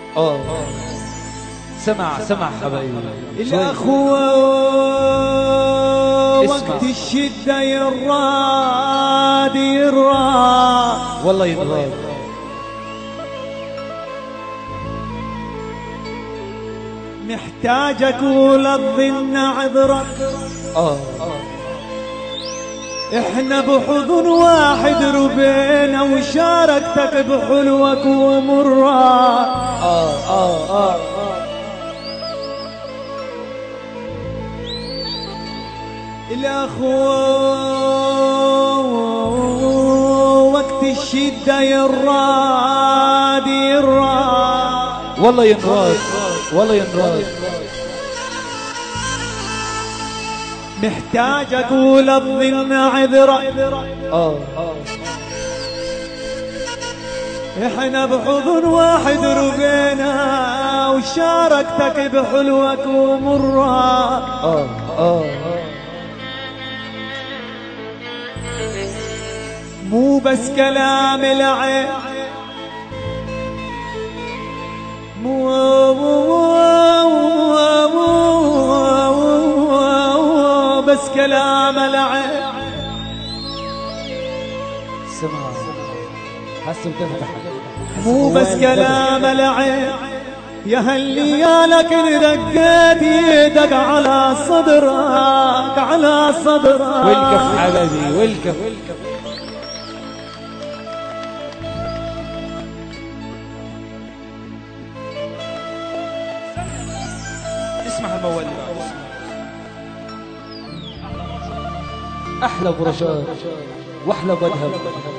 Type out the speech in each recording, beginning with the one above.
سمع حبايبي الأخوة وقت الشدة يراد والله يراد. محتاج أقول الظن عذرك احنا بحضن واحد ربينا وشاركتك بحلوك ومرك. الأخوة وقت الشدة يراد والله ينراد والله ينراد. محتاج أقول الظن عذرا احنا بحضن واحد ربينا وشاركتك بحلوك ومرك. مو بس كلام العين بس كلام العين. سمع حسن تفتح مو بس كلام العين يا هاللي يا لكن دقيت يدك على صدرك على صدرك. والكف حبيبي والكف. اسمع الموال احلى برشات واحلى بدهب.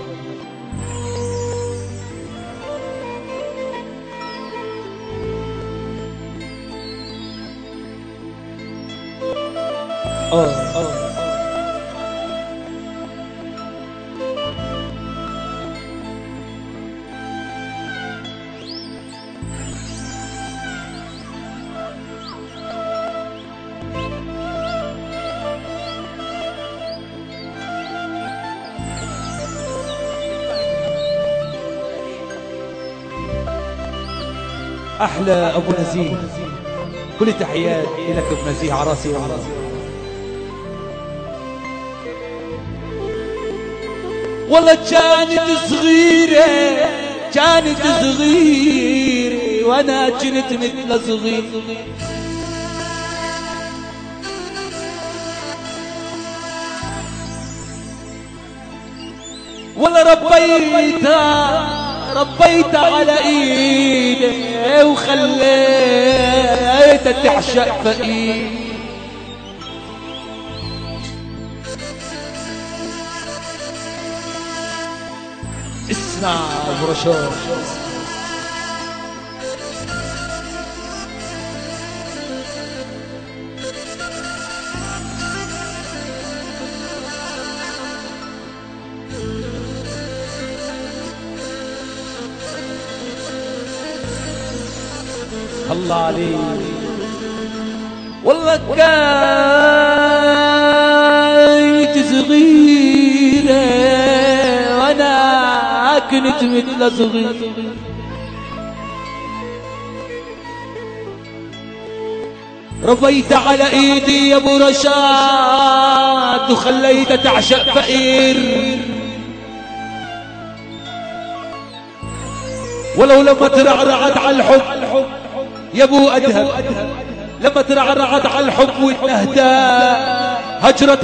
احلى ابو نزيه، كل تحيات لك ابو نزيه على راسي وعلى راسي. والله كانت صغيرة وانا كنت مثل صغير. والله ربيتها على ايدي وخليتها تعشق فقير. اسمع ابو رشاد الله عليك. والله كانت صغيرة وانا كنت مثل صغير. ربيت على ايدي يا ابو رشاد وخليتها تعشق فقير. ولو لما ترعرعت على الحب يا ابو ادهم، لما ترعرعت على الحب وتنهدى هجرت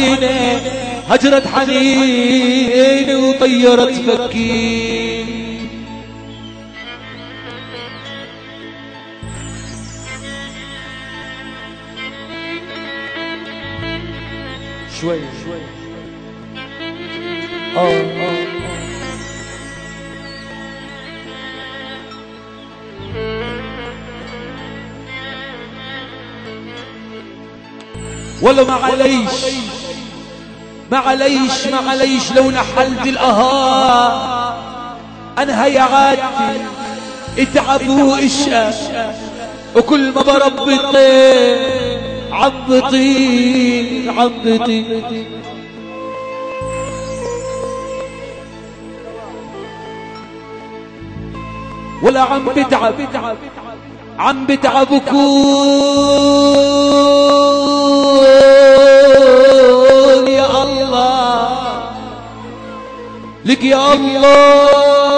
حنيني وطيرت فكين. شوي والله معليش لو نحلت الأهار أنا هي عادتي اتعب وإشقى وكل ما بربي الطير عم بطير. ولا عم بتعب، عم بتعب وكون يا الله لك يا الله.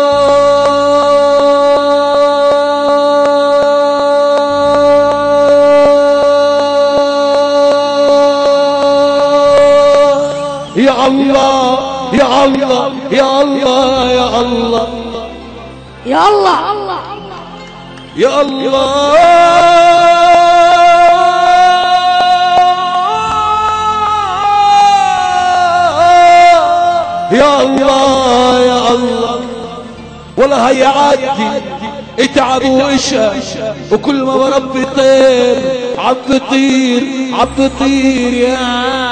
يا الله يا الله يا الله يا الله يا الله يا الله يا الله يا الله. والله هي عادي اتعب واشقى وكل ما بربي طير عم بطير عم بطير يا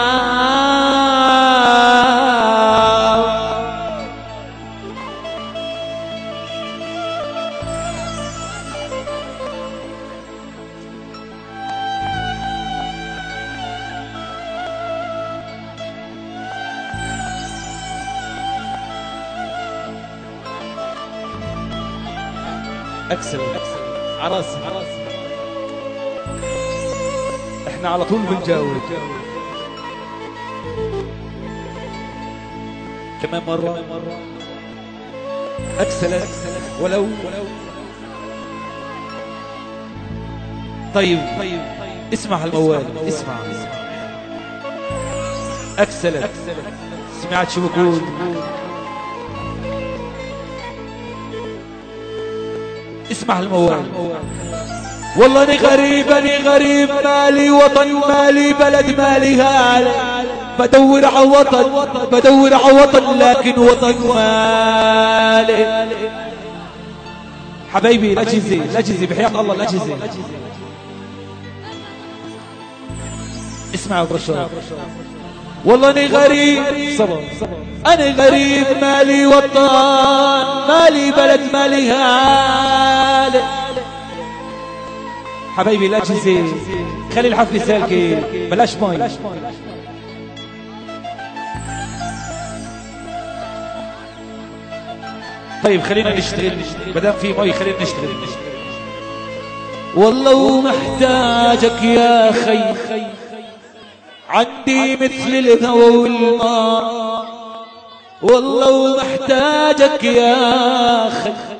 اكسل عراسي. احنا على طول بنجاوب. كمان مرة اكسل ولو طيب اسمع الموال اسمع. اكسل سمعت شو بقول؟ اسمع الموال. والله اني غريب مالي وطن مالي بلد مالي هالي بدور على وطن لكن وطن مالي. حبايبي لا تجزي بحياة الله لا تجزي. اسمع يا برشاد. والله اني غريب أنا غريب مالي وطن مالي بلد مالي هالي. حبايبي لا تجزي خلي الحفل سالكة بلاش مي. طيب خلينا نشتغل مدام في مي خلينا نشتغل. والله محتاجك يا خي عندي مثل الهوى والماء. والله محتاجك يا خي